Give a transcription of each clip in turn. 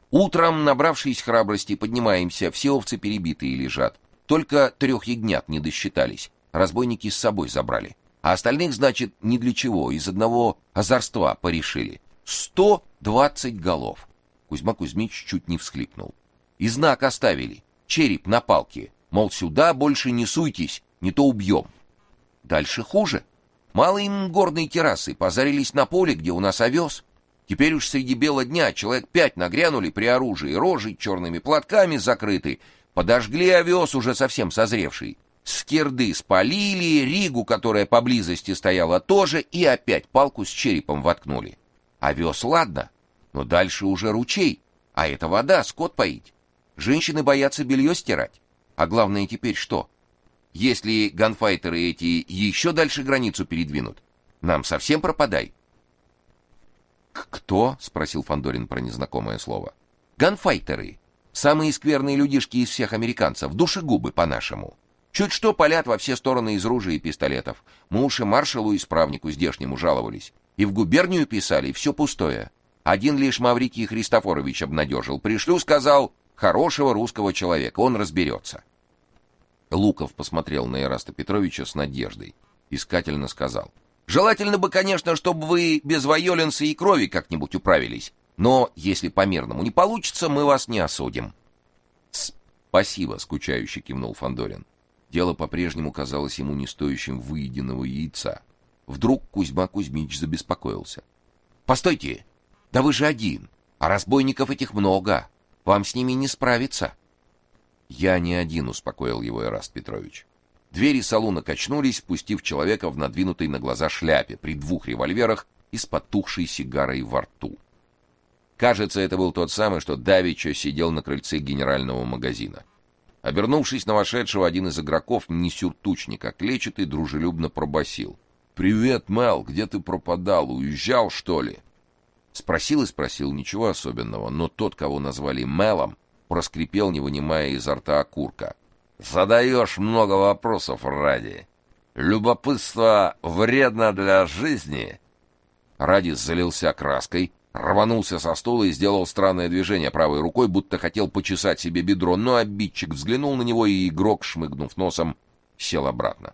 Утром, набравшись храбрости, поднимаемся, все овцы перебитые лежат. Только 3 ягнят не досчитались. Разбойники с собой забрали. А остальных, значит, ни для чего, из одного озорства порешили. 120 голов. Кузьма Кузьмич чуть не всхлипнул. И знак оставили. Череп на палке. Мол, сюда больше не суйтесь, не то убьем. Дальше хуже. Мало им горной террасы, позарились на поле, где у нас овес. Теперь уж среди бела дня человек 5 нагрянули при оружии, рожи черными платками закрыты, подожгли овес уже совсем созревший. Скирды спалили, ригу, которая поблизости стояла, тоже, и опять палку с черепом воткнули. Овес ладно, но дальше уже ручей, а это вода, скот поить. Женщины боятся белье стирать. А главное теперь что? Если ганфайтеры эти еще дальше границу передвинут, нам совсем пропадай. «Кто?» — спросил Фандорин про незнакомое слово. «Ганфайтеры. Самые скверные людишки из всех американцев, душегубы по-нашему. Чуть что палят во все стороны из ружей и пистолетов. Мы уж и маршалу-исправнику здешнему жаловались. И в губернию писали, все пустое. Один лишь Маврикий Христофорович обнадежил. Пришлю, сказал, хорошего русского человека, он разберется». Луков посмотрел на Эраста Петровича с надеждой. Искательно сказал: «Желательно бы, конечно, чтобы вы без вайоленса и крови как-нибудь управились. Но если по-мирному не получится, мы вас не осудим». «Спасибо», — скучающе кивнул Фандорин. Дело по-прежнему казалось ему не стоящим выеденного яйца. Вдруг Кузьма Кузьмич забеспокоился. «Постойте! Да вы же один, а разбойников этих много. Вам с ними не справиться». «Я не один», — успокоил его Эраст Петрович. Двери салуна качнулись, впустив человека в надвинутой на глаза шляпе при 2 револьверах и с потухшей сигарой во рту. Кажется, это был тот самый, что давеча сидел на крыльце генерального магазина. Обернувшись на вошедшего, один из игроков, не сюртучник, а клетчатый, дружелюбно пробасил: «Привет, Мел, где ты пропадал? Уезжал, что ли?» Спросил и спросил, ничего особенного, но тот, кого назвали Мелом, проскрипел, не вынимая изо рта окурка: «Задаешь много вопросов ради. Любопытство вредно для жизни». Ради залился краской, рванулся со стула и сделал странное движение правой рукой, будто хотел почесать себе бедро, но обидчик взглянул на него, и игрок, шмыгнув носом, сел обратно.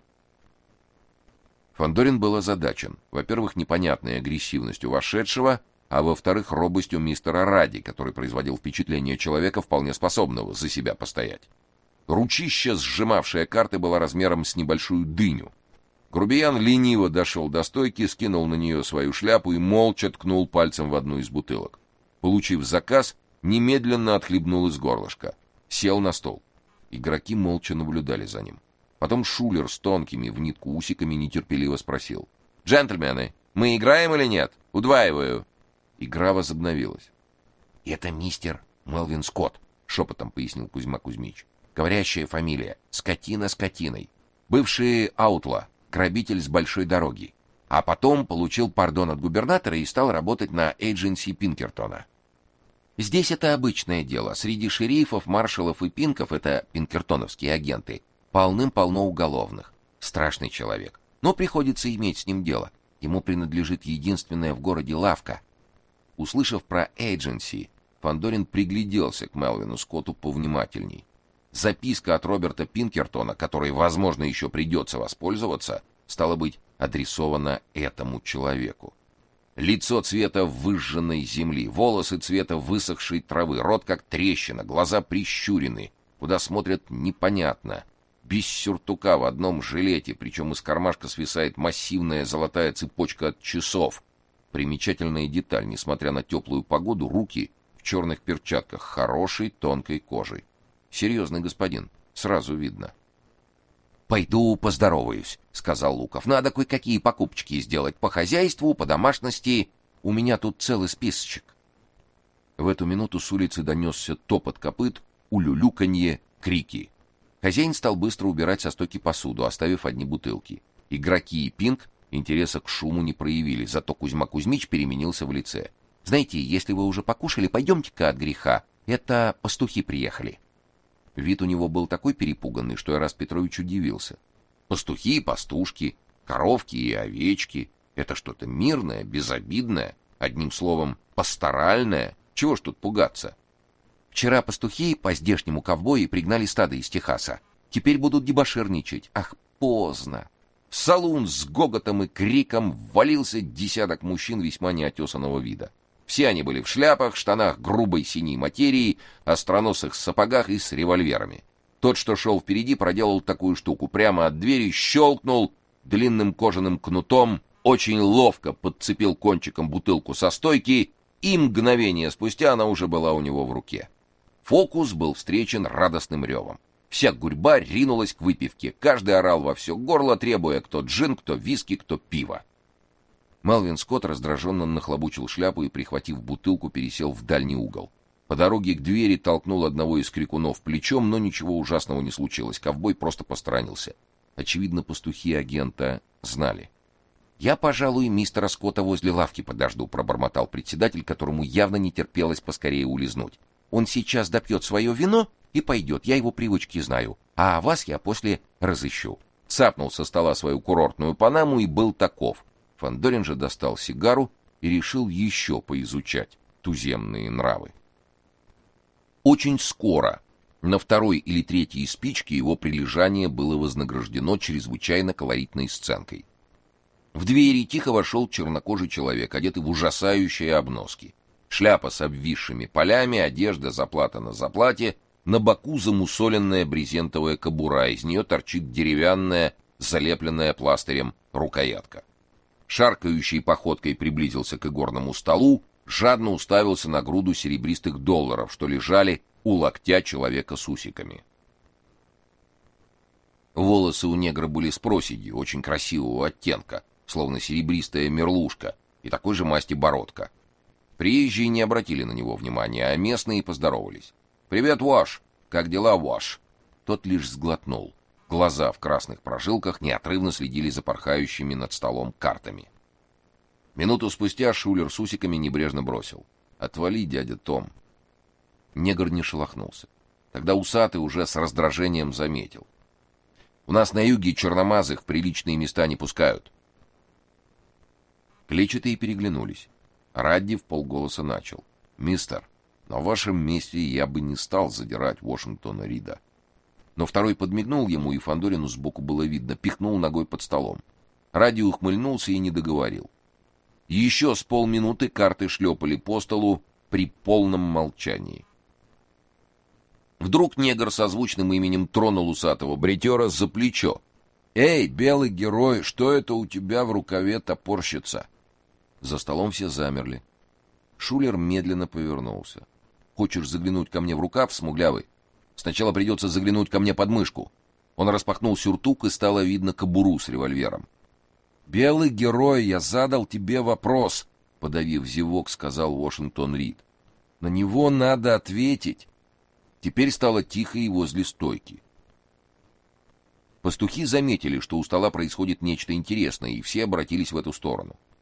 Фандорин был озадачен. Во-первых, непонятной агрессивностью вошедшего, а во-вторых, робостью мистера Ради, который производил впечатление человека, вполне способного за себя постоять. Ручища, сжимавшая карты, была размером с небольшую дыню. Грубиян лениво дошел до стойки, скинул на нее свою шляпу и молча ткнул пальцем в одну из бутылок. Получив заказ, немедленно отхлебнул из горлышка. Сел на стол. Игроки молча наблюдали за ним. Потом Шулер с тонкими в нитку усиками нетерпеливо спросил: «Джентльмены, мы играем или нет? Удваиваю». Игра возобновилась. «Это мистер Мелвин Скотт», — шепотом пояснил Кузьма Кузьмич. «Говорящая фамилия. Скотина скотиной. Бывший аутла, грабитель с большой дороги. А потом получил пардон от губернатора и стал работать на эйдженси Пинкертона. Здесь это обычное дело. Среди шерифов, маршалов и пинков, это пинкертоновские агенты, полным-полно уголовных. Страшный человек. Но приходится иметь с ним дело. Ему принадлежит единственная в городе лавка». Услышав про эйдженси, Фандорин пригляделся к Мелвину Скотту повнимательней. Записка от Роберта Пинкертона, которой, возможно, еще придется воспользоваться, стала быть адресована этому человеку. Лицо цвета выжженной земли, волосы цвета высохшей травы, рот как трещина, глаза прищурены, куда смотрят непонятно. Без сюртука, в одном жилете, причем из кармашка свисает массивная золотая цепочка от часов. Примечательная деталь: несмотря на теплую погоду, руки в черных перчатках хорошей тонкой кожи. Серьезный господин, сразу видно. «Пойду поздороваюсь», — сказал Луков. «Надо кое-какие покупочки сделать по хозяйству, по домашности. У меня тут целый списочек». В эту минуту с улицы донесся топот копыт, улюлюканье, крики. Хозяин стал быстро убирать со стойки посуду, оставив одни бутылки. Игроки и Пинк интереса к шуму не проявили, зато Кузьма Кузьмич переменился в лице. «Знаете, если вы уже покушали, пойдемте-ка от греха. Это пастухи приехали». Вид у него был такой перепуганный, что Эраст Петрович удивился. Пастухи, пастушки, коровки и овечки — это что-то мирное, безобидное, одним словом, пасторальное. Чего ж тут пугаться? Вчера пастухи по здешнему ковбою пригнали стадо из Техаса. Теперь будут дебоширничать. Ах, поздно. В салун с гоготом и криком ввалился десяток мужчин весьма неотесанного вида. Все они были в шляпах, штанах грубой синей материи, остроносых сапогах и с револьверами. Тот, что шел впереди, проделал такую штуку. Прямо от двери щелкнул длинным кожаным кнутом, очень ловко подцепил кончиком бутылку со стойки, и мгновение спустя она уже была у него в руке. Фокус был встречен радостным ревом. Вся гурьба ринулась к выпивке. Каждый орал во все горло, требуя кто джин, кто виски, кто пиво. Мелвин Скотт раздраженно нахлобучил шляпу и, прихватив бутылку, пересел в дальний угол. По дороге к двери толкнул одного из крикунов плечом, но ничего ужасного не случилось. Ковбой просто посторонился. Очевидно, пастухи агента знали. «Я, пожалуй, мистера Скотта возле лавки подожду», — пробормотал председатель, которому явно не терпелось поскорее улизнуть. «Он сейчас допьет свое вино и пойдет, я его привычки знаю, а вас я после разыщу». Цапнул со стола свою курортную панаму и был таков. Фандорин же достал сигару и решил еще поизучать туземные нравы. Очень скоро, на второй или третьей спичке, его прилежание было вознаграждено чрезвычайно колоритной сценкой. В двери тихо вошел чернокожий человек, одетый в ужасающие обноски. Шляпа с обвисшими полями, одежда заплата на заплате, на боку замусоленная брезентовая кобура, из нее торчит деревянная, залепленная пластырем рукоятка. Шаркающей походкой приблизился к игорному столу, жадно уставился на груду серебристых долларов, что лежали у локтя человека с усиками. Волосы у негра были с проседью, очень красивого оттенка, словно серебристая мерлушка, и такой же масти бородка. Приезжие не обратили на него внимания, а местные поздоровались. «Привет, Уаш! Как дела, Уаш?» Тот лишь сглотнул. Глаза в красных прожилках неотрывно следили за порхающими над столом картами. Минуту спустя Шулер с усиками небрежно бросил: «Отвали, дядя Том». Негр не шелохнулся. Тогда усатый уже с раздражением заметил: «У нас на юге черномазых в приличные места не пускают». Клетчатые переглянулись. Радди вполголоса начал: «Мистер, на вашем месте я бы не стал задирать Вашингтона Рида». Но второй подмигнул ему, и Фандорину сбоку было видно, пихнул ногой под столом. Радди ухмыльнулся и не договорил. Еще с полминуты карты шлепали по столу при полном молчании. Вдруг негр со звучным именем тронул усатого бретера за плечо. «Эй, белый герой, что это у тебя в рукаве топорщится?» За столом все замерли. Шулер медленно повернулся. «Хочешь заглянуть ко мне в рукав, смуглявый? Сначала придется заглянуть ко мне под мышку». Он распахнул сюртук, и стало видно кобуру с револьвером. «Белый герой, я задал тебе вопрос», — подавив зевок, сказал Вашингтон Рид. «На него надо ответить». Теперь стало тихо и возле стойки. Пастухи заметили, что у стола происходит нечто интересное, и все обратились в эту сторону.